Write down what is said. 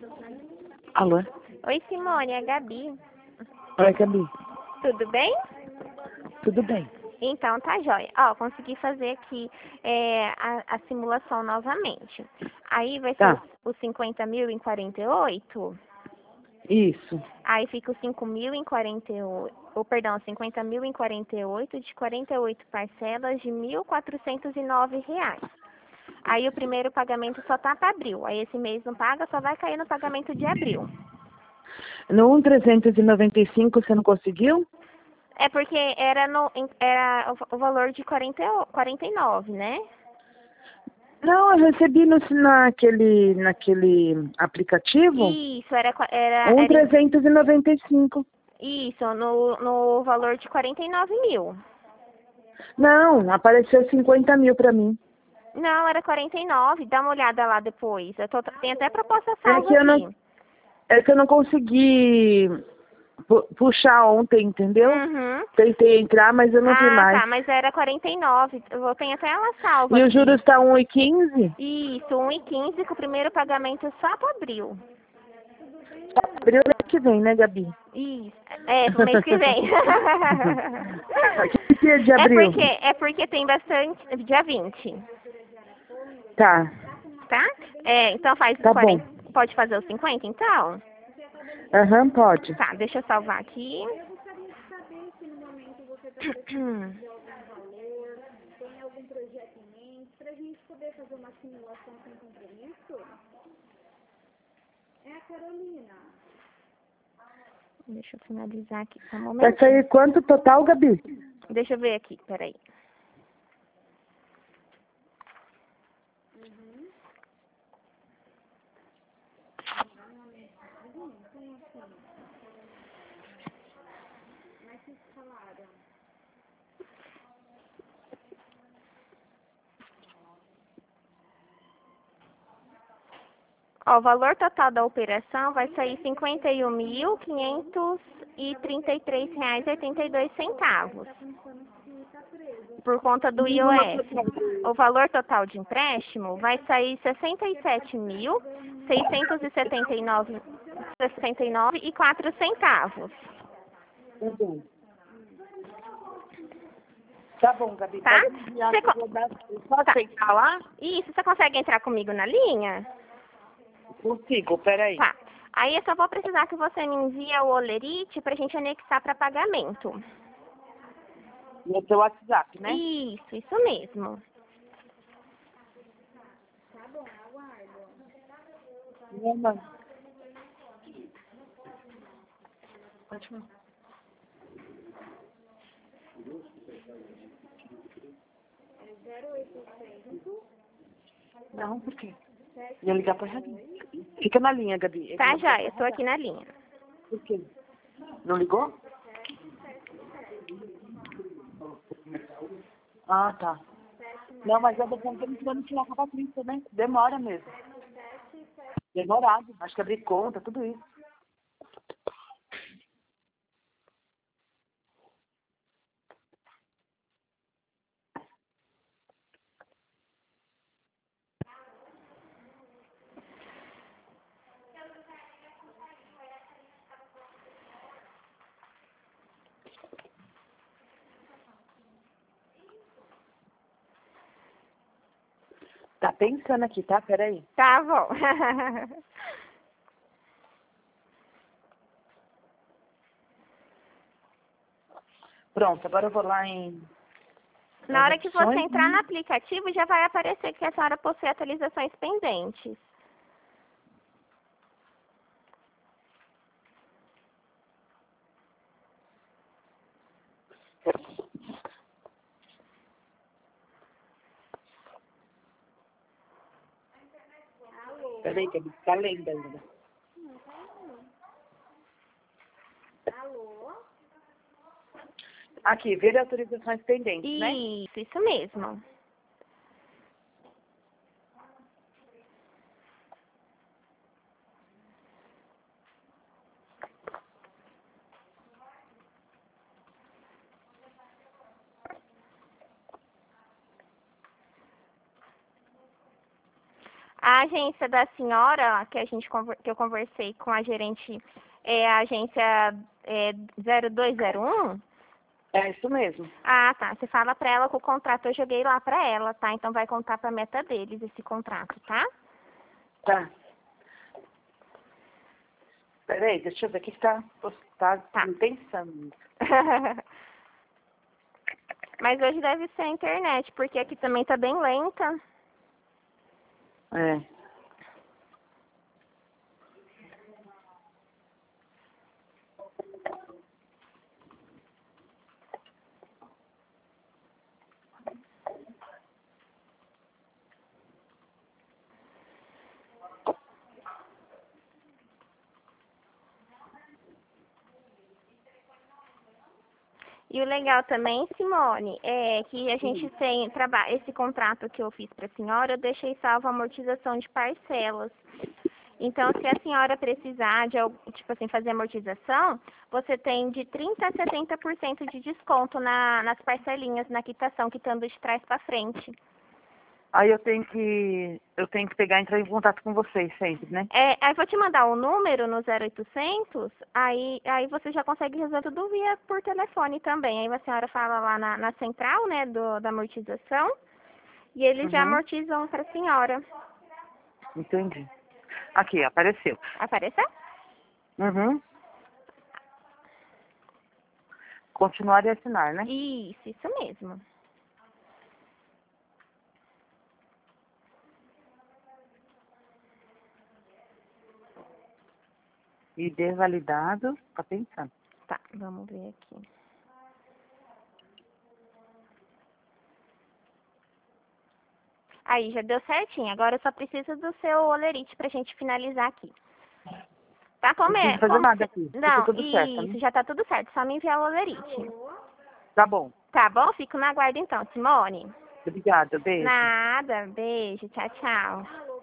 Alô? Oi, Simone, é a Gabi. Oi, Gabi. Tudo bem? Tudo bem? Então, tá jóia. Ó, consegui fazer aqui a simulação novamente. Aí vai ser Tá. os 50 mil em 48. Isso. Aí fica os 5 mil em 48. Ou, perdão, 50 mil em 48, de 48 parcelas de R$ 1.409. Aí o primeiro pagamento só tá para abril. Aí esse mês não paga, só vai cair no pagamento de abril. No 1.395 você não conseguiu? É porque era o valor de 49, né? Não, eu recebi naquele aplicativo Isso, 1.395. isso, no valor de 49 mil. Não, apareceu 50 mil pra mim. Não, era 49, dá uma olhada lá depois. Tem até proposta É salva que eu aqui. não, é que eu não consegui puxar ontem, entendeu? Uhum. Tentei entrar, mas eu não vi Ah, mais. tá, mas era 49. Tenho até ela salva E os aqui. juros tá 1,15? Isso, 1,15 com o primeiro pagamento só para abril. Abril mês que vem, né, Gabi? Isso, pro mês que vem. Que dia de abril? É porque tem bastante, dia 20, Tá, tá? Então faz os tá bom. 40, pode fazer os 50, então? Aham, pode. Tá, deixa eu salvar aqui. Deixa eu finalizar aqui, só um Vai momento. sair quanto total, Gabi? Deixa eu ver aqui, peraí. Ó, o valor total da operação vai sair R$ 51.533,82, por conta do IOF. O valor total de empréstimo vai sair R$ 67.679,04. Tá bom, Gabi. Tá? Pode enviar que eu vou dar. Só aceitar lá? Isso, você consegue entrar comigo na linha? Consigo, peraí. Tá. Aí eu só vou precisar que você me envie o Olerite pra gente anexar para pagamento. No seu WhatsApp, né? Isso mesmo. Minha mãe. Pode falar. Não, por quê? Ia ligar pra Radinho. Fica na linha, Gabi. Tá, já, eu tô aqui na linha. Por quê? Não ligou? Ah, tá. Não, mas eu tô tentando tirar a Patrícia, né? Demora mesmo. Demorado. Acho que abrir conta, tudo isso. Tá pensando aqui, tá? Peraí. Tá bom. Pronto, agora eu vou lá em... Na hora que você entrar no né? aplicativo, já vai aparecer que a senhora possui atualizações pendentes. Peraí, Gabi, tá lendo ainda. Aqui, ver autorizações pendentes, né? Isso mesmo. A agência da senhora, que eu conversei com a gerente, é a agência 0201? É isso mesmo. Ah, tá. Você fala pra ela que o contrato eu joguei lá pra ela, tá? Então vai contar pra meta deles esse contrato, tá? Tá. Peraí, deixa eu ver o que tá pensando. Mas hoje deve ser a internet, porque aqui também tá bem lenta. É. E o legal também, Simone, é que a gente tem esse contrato que eu fiz para a senhora, eu deixei salvo a amortização de parcelas. Então, se a senhora precisar de, tipo assim, fazer amortização, você tem de 30% a 70% de desconto nas parcelinhas, na quitação, quitando de trás para frente. Aí eu tenho que pegar e entrar em contato com vocês sempre, né? Aí vou te mandar o número no 0800, aí você já consegue resolver tudo por telefone também. Aí a senhora fala lá na central, né, da amortização, e eles já amortizam para a senhora. Entendi. Aqui, apareceu. Apareceu? Uhum. Continuar e assinar, né? Isso mesmo. ID validado, tá pensando. Tá, vamos ver aqui. Aí, já deu certinho. Agora eu só preciso do seu olerite pra gente finalizar aqui. Tá Não precisa fazer nada aqui. Não, Ficou tudo certo, isso, né? já tá tudo certo. Só me enviar o olerite. Tá bom. Tá bom? Fico na guarda então, Simone. Obrigada, beijo. Nada, beijo, tchau, tchau.